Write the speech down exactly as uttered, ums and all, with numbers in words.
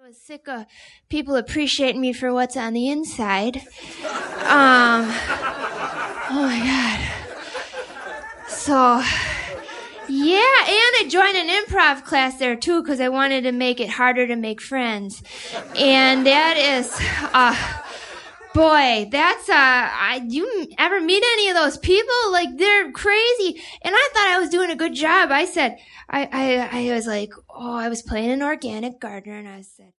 I was sick of people appreciating me for what's on the inside. Um, oh my God. So, yeah, and I joined an improv class there too because I wanted to make it harder to make friends. And that is, uh, boy, that's, uh, I, you ever meet any of those people? Like, they're crazy. And I thought I was doing a good job. I said, I, I, I was like, oh, I was playing an organic gardener and I said,